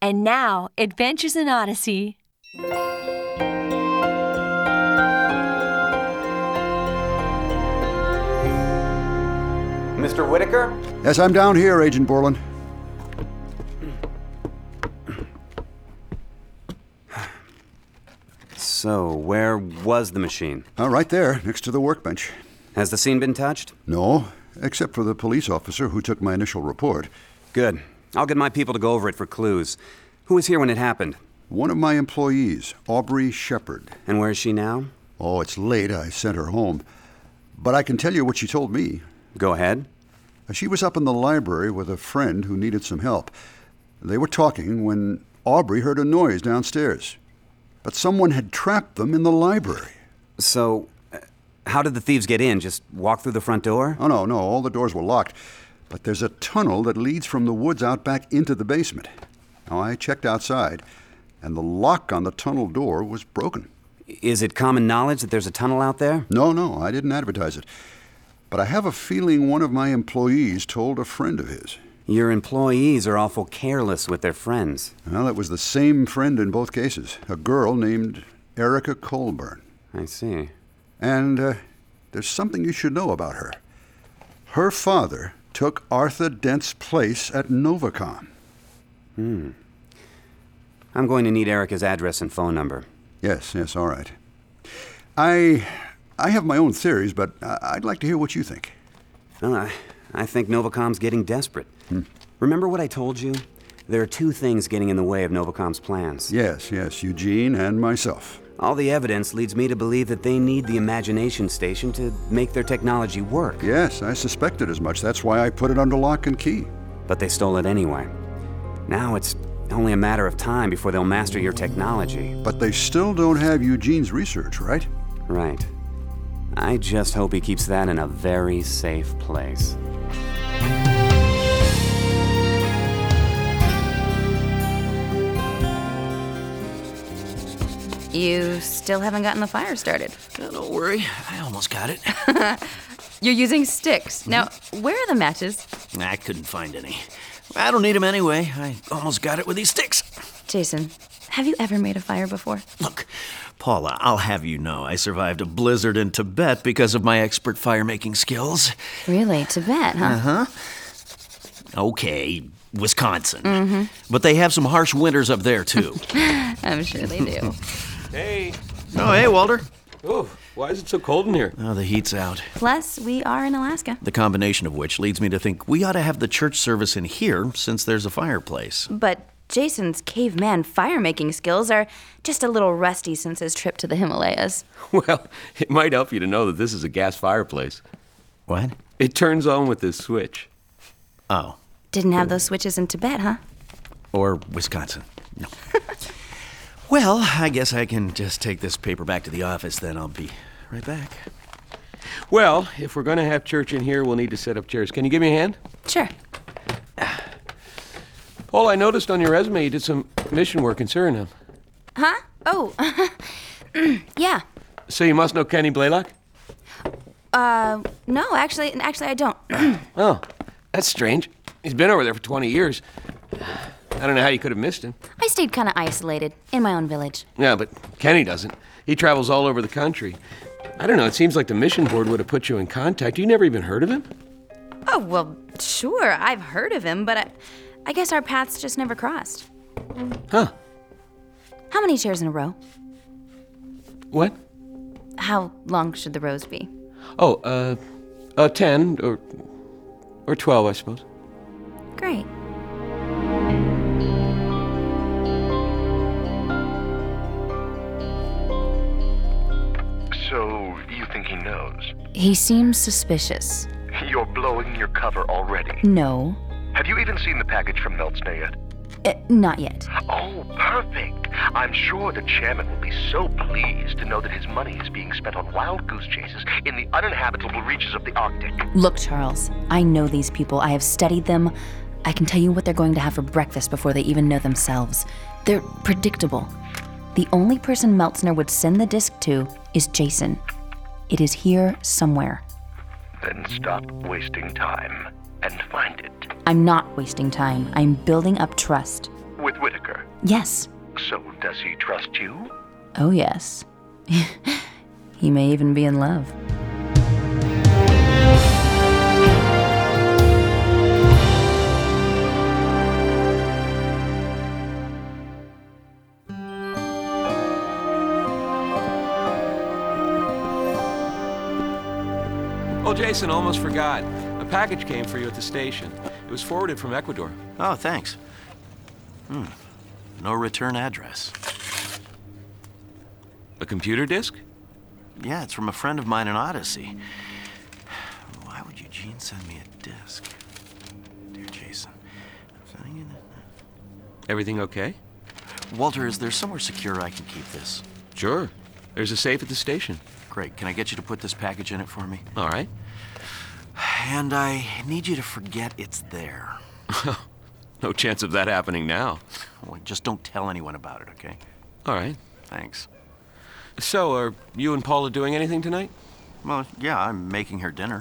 And now, Adventures in Odyssey. Mr. Whitaker? Yes, I'm down here, Agent Borland. So, where was the machine? Right there, next to the workbench. Has the scene been touched? No, except for the police officer who took my initial report. Good. I'll get my people to go over it for clues. Who was here when it happened? One of my employees, Aubrey Shepard. And where is she now? Oh, it's late. I sent her home. But I can tell you what she told me. Go ahead. She was up in the library with a friend who needed some help. They were talking when Aubrey heard a noise downstairs. But someone had trapped them in the library. So, how did the thieves get in? Just walk through the front door? Oh, no, all the doors were locked. But there's a tunnel that leads from the woods out back into the basement. Now, I checked outside, and the lock on the tunnel door was broken. Is it common knowledge that there's a tunnel out there? No, I didn't advertise it. But I have a feeling one of my employees told a friend of his. Your employees are awful careless with their friends. Well, it was the same friend in both cases, a girl named Erica Colburn. I see. And there's something you should know about her. Her father took Arthur Dent's place at Novacom. I'm going to need Erica's address and phone number. Yes, all right. I have my own theories, but I'd like to hear what you think. Well, I think Novacom's getting desperate. Remember what I told you? There are two things getting in the way of Novacom's plans. Yes, Eugene and myself. All the evidence leads me to believe that they need the Imagination Station to make their technology work. Yes, I suspected as much. That's why I put it under lock and key. But they stole it anyway. Now it's only a matter of time before they'll master your technology. But they still don't have Eugene's research, right? Right. I just hope he keeps that in a very safe place. You still haven't gotten the fire started. Don't worry, I almost got it. You're using sticks. Now, where are the matches? I couldn't find any. I don't need them anyway. I almost got it with these sticks. Jason, have you ever made a fire before? Look, Paula, I'll have you know I survived a blizzard in Tibet because of my expert fire-making skills. Really? Tibet, huh? Uh-huh. Okay, Wisconsin. But they have some harsh winters up there, too. I'm sure they do. Hey. Oh, hey, Walter. Oh, why is it so cold in here? Oh, the heat's out. Plus, we are in Alaska. The combination of which leads me to think we ought to have the church service in here since there's a fireplace. But Jason's caveman fire-making skills are just a little rusty since his trip to the Himalayas. Well, it might help you to know that this is a gas fireplace. What? It turns on with this switch. Oh. Didn't have those switches in Tibet, huh? Or Wisconsin. No. Well, I guess I can just take this paper back to the office, then I'll be right back. Well, if we're going to have church in here, we'll need to set up chairs. Can you give me a hand? Sure. Paul, I noticed on your resume you did some mission work in Suriname. Huh? Oh, yeah. So you must know Kenny Blaylock? No, actually I don't. Oh, that's strange. He's been over there for 20 years. I don't know how you could have missed him. I stayed kind of isolated in my own village. Yeah, but Kenny doesn't. He travels all over the country. I don't know, it seems like the mission board would have put you in contact. You never even heard of him? Oh, well, sure, I've heard of him, but I guess our paths just never crossed. Huh. How many chairs in a row? What? How long should the rows be? Oh, 10 or 12, I suppose. Great. So, you think he knows? He seems suspicious. You're blowing your cover already. No. Have you even seen the package from Meltzner yet? Not yet. Oh, perfect. I'm sure the chairman will be so pleased to know that his money is being spent on wild goose chases in the uninhabitable reaches of the Arctic. Look, Charles, I know these people. I have studied them. I can tell you what they're going to have for breakfast before they even know themselves. They're predictable. The only person Meltzner would send the disc to is Jason. It is here somewhere. Then stop wasting time and find it. I'm not wasting time. I'm building up trust. with Whitaker. Yes. So does he trust you? Oh, yes. He may even be in love. Oh, Jason, almost forgot. A package came for you at the station. It was forwarded from Ecuador. Oh, thanks. No return address. A computer disk? Yeah, it's from a friend of mine in Odyssey. Why would Eugene send me a disc? Dear Jason. Everything okay? Walter, is there somewhere secure I can keep this? Sure. There's a safe at the station. Great. Can I get you to put this package in it for me? All right. And I need you to forget it's there. No chance of that happening now. Well, just don't tell anyone about it, okay? All right. Thanks. So, are you and Paula doing anything tonight? Well, yeah, I'm making her dinner.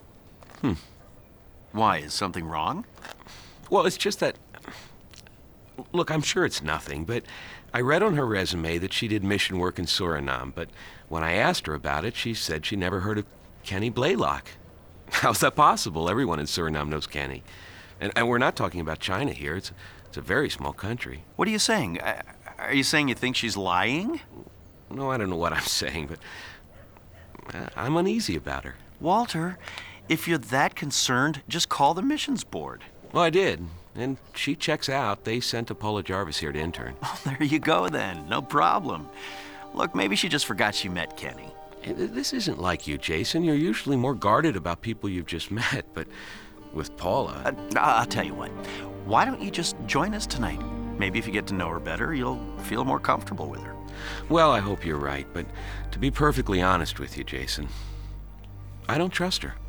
Why? Is something wrong? Well, it's just that... Look, I'm sure it's nothing, but I read on her resume that she did mission work in Suriname, but when I asked her about it, she said she never heard of Kenny Blaylock. How's that possible? Everyone in Suriname knows Kenny. And we're not talking about China here. It's a very small country. What are you saying? Are you saying you think she's lying? No, I don't know what I'm saying, but I'm uneasy about her. Walter, if you're that concerned, just call the missions board. Well, I did, and she checks out. They sent Paula Jarvis here to intern. Oh, there you go then. No problem. Look, maybe she just forgot she met Kenny. This isn't like you, Jason. You're usually more guarded about people you've just met, but with Paula... I'll tell you what. Why don't you just join us tonight? Maybe if you get to know her better, you'll feel more comfortable with her. Well, I hope you're right, but to be perfectly honest with you, Jason, I don't trust her.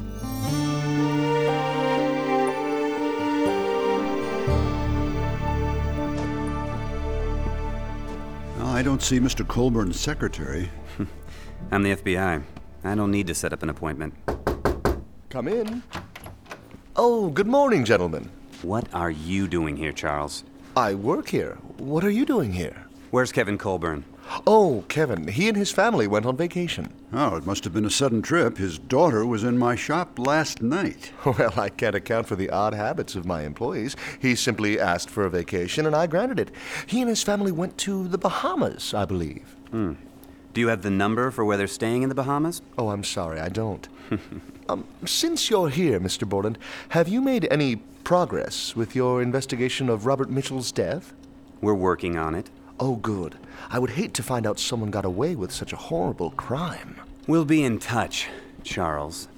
I don't see Mr. Colburn's secretary. I'm the FBI. I don't need to set up an appointment. Come in. Oh, good morning, gentlemen. What are you doing here, Charles? I work here. What are you doing here? Where's Kevin Colburn? Oh, Kevin. He and his family went on vacation. Oh, it must have been a sudden trip. His daughter was in my shop last night. Well, I can't account for the odd habits of my employees. He simply asked for a vacation, and I granted it. He and his family went to the Bahamas, I believe. Do you have the number for where they're staying in the Bahamas? Oh, I'm sorry, I don't. Since you're here, Mr. Borland, have you made any progress with your investigation of Robert Mitchell's death? We're working on it. Oh, good. I would hate to find out someone got away with such a horrible crime. We'll be in touch, Charles.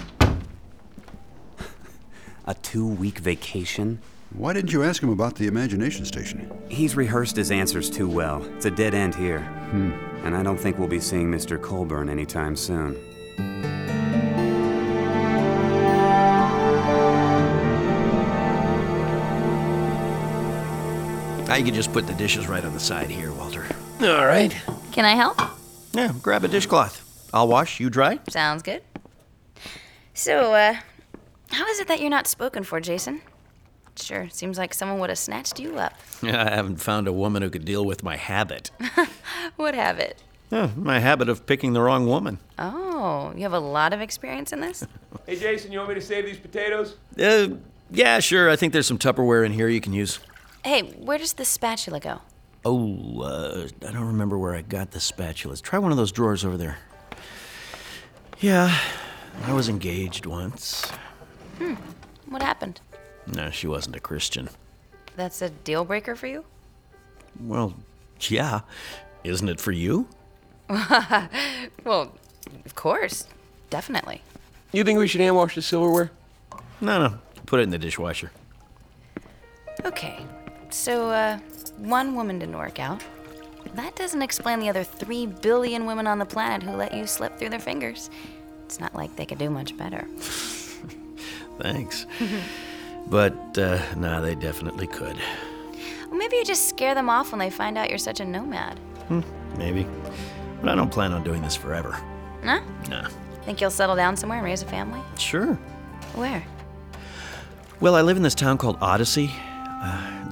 A 2-week vacation? Why didn't you ask him about the imagination station? He's rehearsed his answers too well. It's a dead end here. And I don't think we'll be seeing Mr. Colburn anytime soon. You could just put the dishes right on the side here, Walter. All right. Can I help? Yeah, grab a dishcloth. I'll wash, you dry. Sounds good. So, how is it that you're not spoken for, Jason? Sure, seems like someone would have snatched you up. Yeah, I haven't found a woman who could deal with my habit. What habit? My habit of picking the wrong woman. Oh, you have a lot of experience in this? Hey, Jason, you want me to save these potatoes? Yeah, sure. I think there's some Tupperware in here you can use. Hey, where does the spatula go? Oh, I don't remember where I got the spatulas. Try one of those drawers over there. Yeah, I was engaged once. What happened? No, she wasn't a Christian. That's a deal breaker for you? Well, yeah. Isn't it for you? Well, of course. Definitely. You think we should hand wash the silverware? No. Put it in the dishwasher. Okay, so, one woman didn't work out. That doesn't explain the other 3 billion women on the planet who let you slip through their fingers. It's not like they could do much better. Thanks. But, no, they definitely could. Well, maybe you just scare them off when they find out you're such a nomad. Maybe. But I don't plan on doing this forever. Huh? Nah. Think you'll settle down somewhere and raise a family? Sure. Where? Well, I live in this town called Odyssey.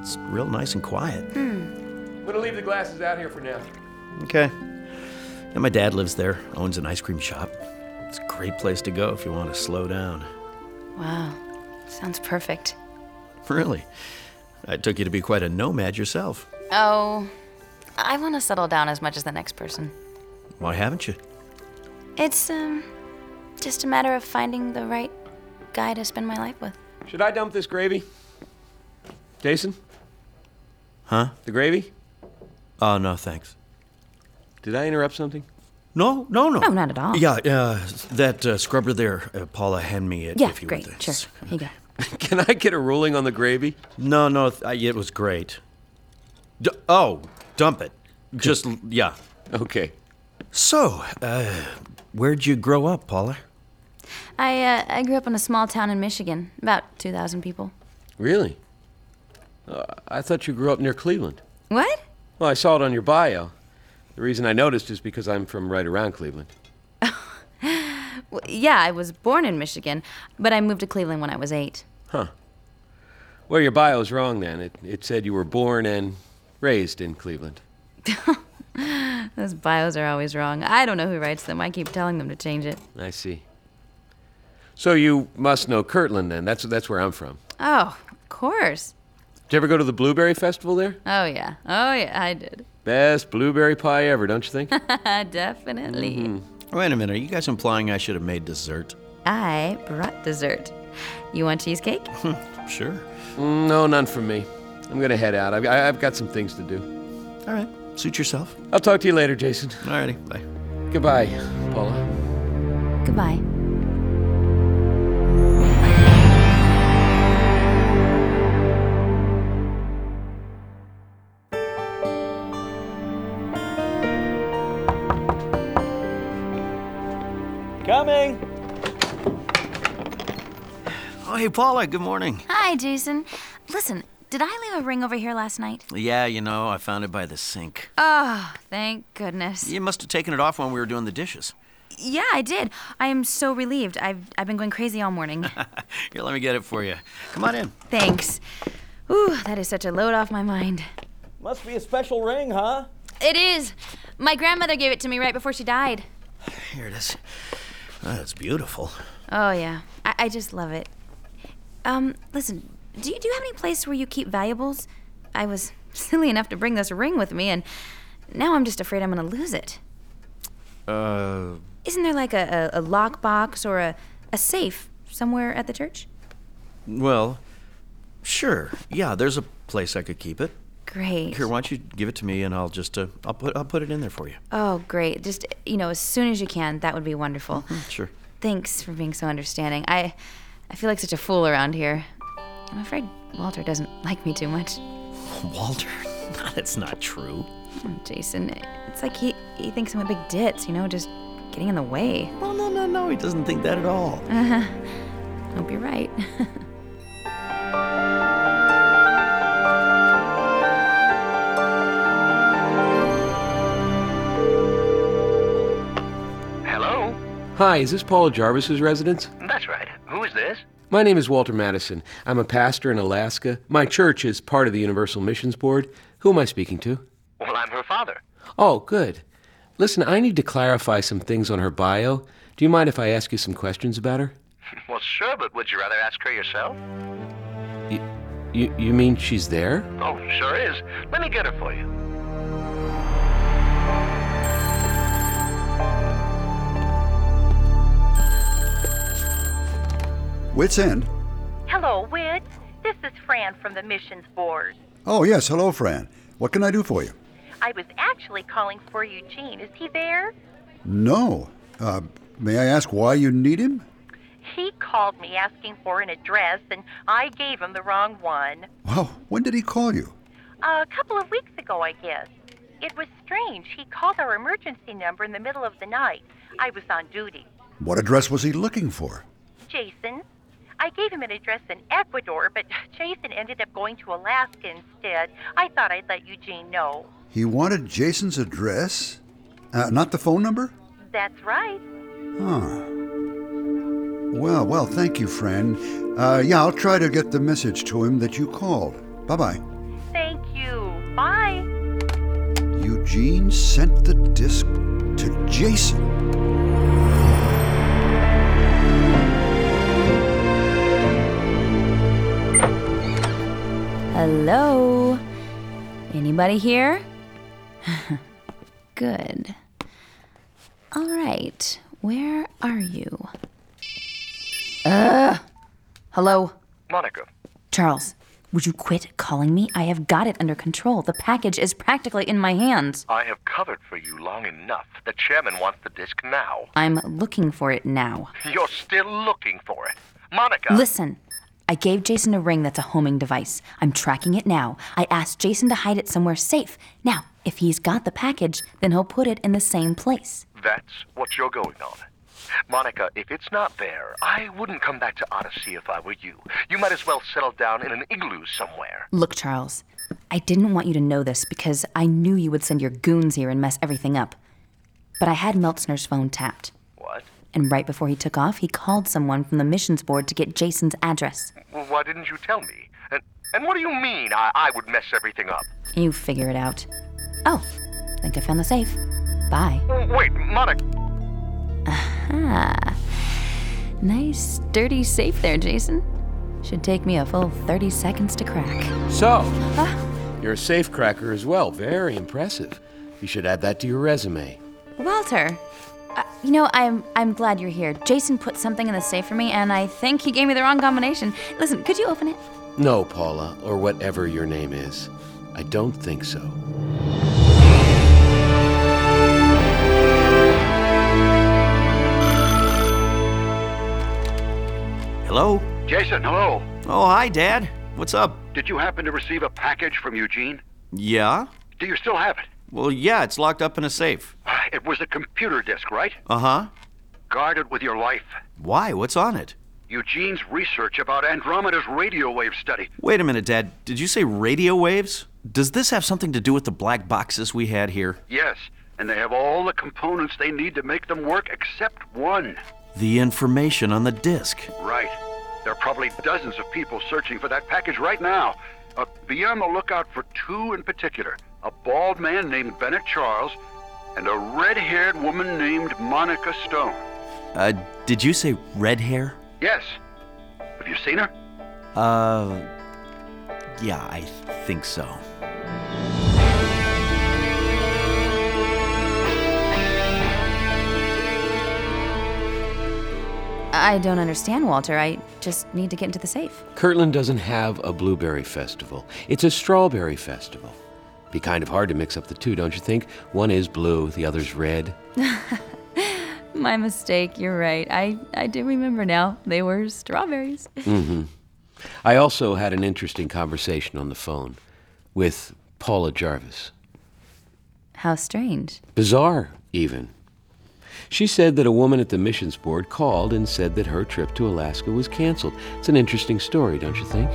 It's real nice and quiet. I'm gonna leave the glasses out here for now. Okay. And my dad lives there, owns an ice cream shop. It's a great place to go if you want to slow down. Wow, sounds perfect. Really? I took you to be quite a nomad yourself. Oh, I want to settle down as much as the next person. Why haven't you? It's, just a matter of finding the right guy to spend my life with. Should I dump this gravy? Jason? Huh? The gravy? Oh, no, thanks. Did I interrupt something? No. No, not at all. Yeah, that scrubber there, Paula, hand me it Yeah, if you great, would. sure. Here you go. Can I get a ruling on the gravy? No, it was great. Dump it. Just, yeah. Okay. So, where'd you grow up, Paula? I grew up in a small town in Michigan, about 2,000 people. Really? I thought you grew up near Cleveland. What? Well, I saw it on your bio. The reason I noticed is because I'm from right around Cleveland. Well, yeah, I was born in Michigan, but I moved to Cleveland when I was 8. Huh. Well, your bio's wrong then. It said you were born and raised in Cleveland. Those bios are always wrong. I don't know who writes them. I keep telling them to change it. I see. So you must know Kirtland then. That's where I'm from. Oh, of course. Did you ever go to the Blueberry Festival there? Oh, yeah, I did. Best blueberry pie ever, don't you think? Definitely. Wait a minute, are you guys implying I should have made dessert? I brought dessert. You want cheesecake? Sure. No, none from me. I'm gonna head out. I've got some things to do. All right, suit yourself. I'll talk to you later, Jason. Alrighty, bye. Goodbye, Paula. Goodbye. Coming! Oh, hey, Paula, good morning. Hi, Jason. Listen, did I leave a ring over here last night? Yeah, I found it by the sink. Oh, thank goodness. You must have taken it off when we were doing the dishes. Yeah, I did. I am so relieved. I've been going crazy all morning. Here, let me get it for you. Come on in. Thanks. Ooh, that is such a load off my mind. Must be a special ring, huh? It is. My grandmother gave it to me right before she died. Here it is. Oh, that's beautiful. Oh, yeah. I just love it. Listen, do you have any place where you keep valuables? I was silly enough to bring this ring with me, and now I'm just afraid I'm going to lose it. Isn't there like a lockbox or a safe somewhere at the church? Well, sure. Yeah, there's a place I could keep it. Great. Here, why don't you give it to me, and I'll just I'll put it in there for you. Oh, great. Just, as soon as you can, that would be wonderful. Sure. Thanks for being so understanding. I feel like such a fool around here. I'm afraid Walter doesn't like me too much. Walter? That's not true. Oh, Jason, it's like he thinks I'm a big ditz, just getting in the way. Oh, no, he doesn't think that at all. Hope you're right. Hello? Hi, is this Paula Jarvis's residence? That's right. Who is this? My name is Walter Madison. I'm a pastor in Alaska. My church is part of the Universal Missions Board. Who am I speaking to? Well, I'm her father. Oh, good. Listen, I need to clarify some things on her bio. Do you mind if I ask you some questions about her? Well, sure, but would you rather ask her yourself? You mean she's there? Oh, sure is. Let me get her for you. Wits End? Hello, Wits. This is Fran from the Missions Board. Oh, yes. Hello, Fran. What can I do for you? I was actually calling for Eugene. Is he there? No. May I ask why you need him? He called me asking for an address, and I gave him the wrong one. Well, when did he call you? A couple of weeks ago, I guess. It was strange. He called our emergency number in the middle of the night. I was on duty. What address was he looking for? Jason? I gave him an address in Ecuador, but Jason ended up going to Alaska instead. I thought I'd let Eugene know. He wanted Jason's address? Not the phone number? That's right. Huh. Well, thank you, Fran. Yeah, I'll try to get the message to him that you called. Bye-bye. Eugene sent the disc to Jason. Hello? Anybody here? Good. All right, where are you? Hello? Monica. Charles, would you quit calling me? I have got it under control. The package is practically in my hands. I have covered for you long enough. The chairman wants the disc now. I'm looking for it now. You're still looking for it. Monica! Listen, I gave Jason a ring that's a homing device. I'm tracking it now. I asked Jason to hide it somewhere safe. Now, if he's got the package, then he'll put it in the same place. That's what you're going on. Monica, if it's not there, I wouldn't come back to Odyssey if I were you. You might as well settle down in an igloo somewhere. Look, Charles, I didn't want you to know this because I knew you would send your goons here and mess everything up. But I had Meltzner's phone tapped. What? And right before he took off, he called someone from the missions board to get Jason's address. Well, why didn't you tell me? And what do you mean I would mess everything up? You figure it out. Oh, think I found the safe. Bye. Wait, Monica. Aha. Nice, sturdy safe there, Jason. Should take me a full 30 seconds to crack. So, you're a safe cracker as well. Very impressive. You should add that to your resume. Walter, I'm glad you're here. Jason put something in the safe for me, and I think he gave me the wrong combination. Listen, could you open it? No, Paula, or whatever your name is. I don't think so. Hello? Jason, hello. Oh, hi, Dad. What's up? Did you happen to receive a package from Eugene? Yeah? Do you still have it? Well, yeah, it's locked up in a safe. It was a computer disk, right? Uh-huh. Guard it with your life. Why? What's on it? Eugene's research about Andromeda's radio wave study. Wait a minute, Dad. Did you say radio waves? Does this have something to do with the black boxes we had here? Yes, and they have all the components they need to make them work except one. The information on the disk. Right. There are probably dozens of people searching for that package right now. Be on the lookout for two in particular. A bald man named Bennett Charles and a red-haired woman named Monica Stone. Did you say red hair? Yes. Have you seen her? Yeah, I think so. I don't understand, Walter. I just need to get into the safe. Kirtland doesn't have a blueberry festival. It's a strawberry festival. Be kind of hard to mix up the two, don't you think? One is blue, the other's red. My mistake, you're right. I do remember now. They were strawberries. Mm-hmm. I also had an interesting conversation on the phone with Paula Jarvis. How strange. Bizarre, even. She said that a woman at the missions board called and said that her trip to Alaska was canceled. It's an interesting story, don't you think?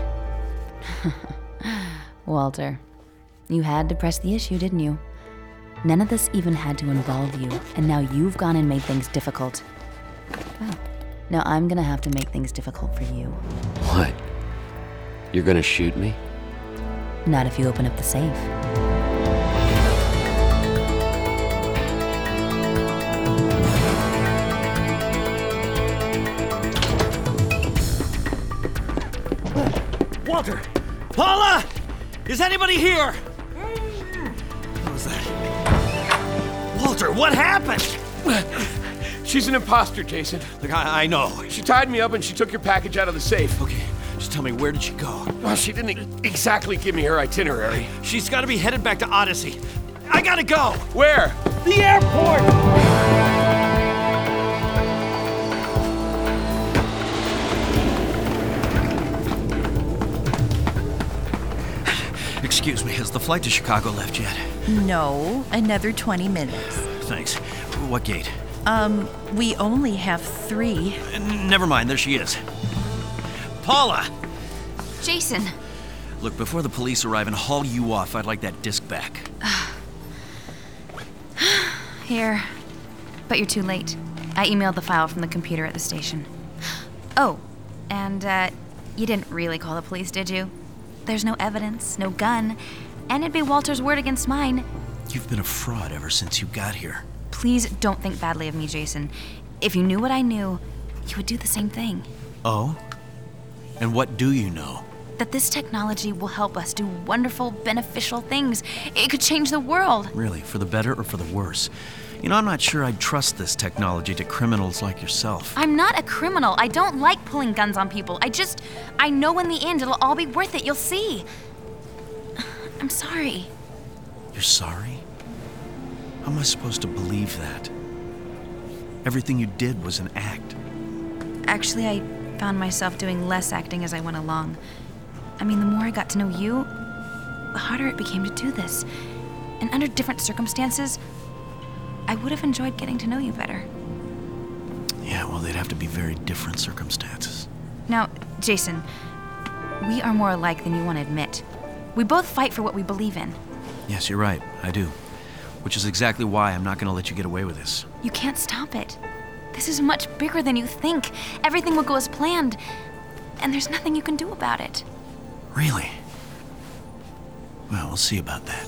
Walter, you had to press the issue, didn't you? None of this even had to involve you, and now you've gone and made things difficult. Well, now I'm gonna have to make things difficult for you. What? You're gonna shoot me? Not if you open up the safe. Walter! Paula! Is anybody here? What was that? Walter, what happened? She's an imposter, Jason. Look, I know. She tied me up and she took your package out of the safe. Okay, just tell me, where did she go? Well, she didn't exactly give me her itinerary. She's got to be headed back to Odyssey. I gotta go! Where? The airport! Excuse me, has the flight to Chicago left yet? No, another 20 minutes. Thanks. What gate? We only have 3. Never mind, there she is. Paula! Jason! Look, before the police arrive and haul you off, I'd like that disc back. Here. But you're too late. I emailed the file from the computer at the station. Oh, and, you didn't really call the police, did you? There's no evidence, no gun, and it'd be Walter's word against mine. You've been a fraud ever since you got here. Please don't think badly of me, Jason. If you knew what I knew, you would do the same thing. Oh? And what do you know? That this technology will help us do wonderful, beneficial things. It could change the world. Really, for the better or for the worse? You know, I'm not sure I'd trust this technology to criminals like yourself. I'm not a criminal. I don't like pulling guns on people. I know in the end it'll all be worth it. You'll see. I'm sorry. You're sorry? How am I supposed to believe that? Everything you did was an act. Actually, I found myself doing less acting as I went along. I mean, the more I got to know you, the harder it became to do this. And under different circumstances, I would have enjoyed getting to know you better. Yeah, well, they'd have to be very different circumstances. Now, Jason, we are more alike than you want to admit. We both fight for what we believe in. Yes, you're right. I do. Which is exactly why I'm not going to let you get away with this. You can't stop it. This is much bigger than you think. Everything will go as planned, and there's nothing you can do about it. Really? Well, we'll see about that.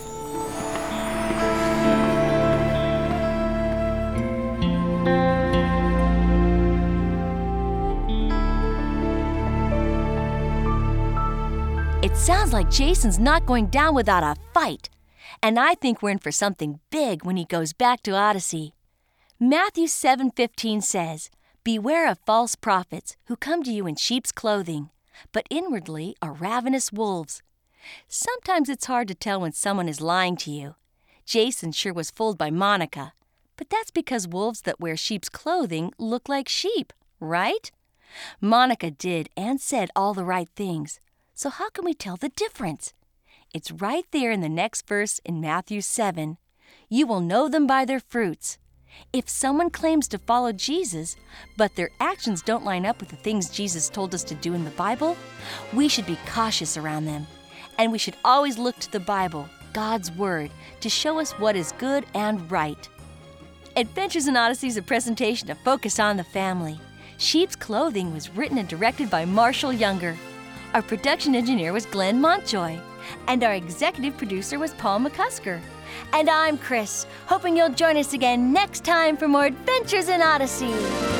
It sounds like Jason's not going down without a fight. And I think we're in for something big when he goes back to Odyssey. Matthew 7:15 says, "Beware of false prophets who come to you in sheep's clothing, but inwardly are ravenous wolves." Sometimes it's hard to tell when someone is lying to you. Jason sure was fooled by Monica. But that's because wolves that wear sheep's clothing look like sheep, right? Monica did and said all the right things. So how can we tell the difference? It's right there in the next verse in Matthew 7. You will know them by their fruits. If someone claims to follow Jesus, but their actions don't line up with the things Jesus told us to do in the Bible, we should be cautious around them. And we should always look to the Bible, God's Word, to show us what is good and right. Adventures in Odyssey is a presentation of Focus on the Family. Sheep's Clothing was written and directed by Marshall Younger. Our production engineer was Glenn Montjoy. And our executive producer was Paul McCusker. And I'm Chris, hoping you'll join us again next time for more Adventures in Odyssey.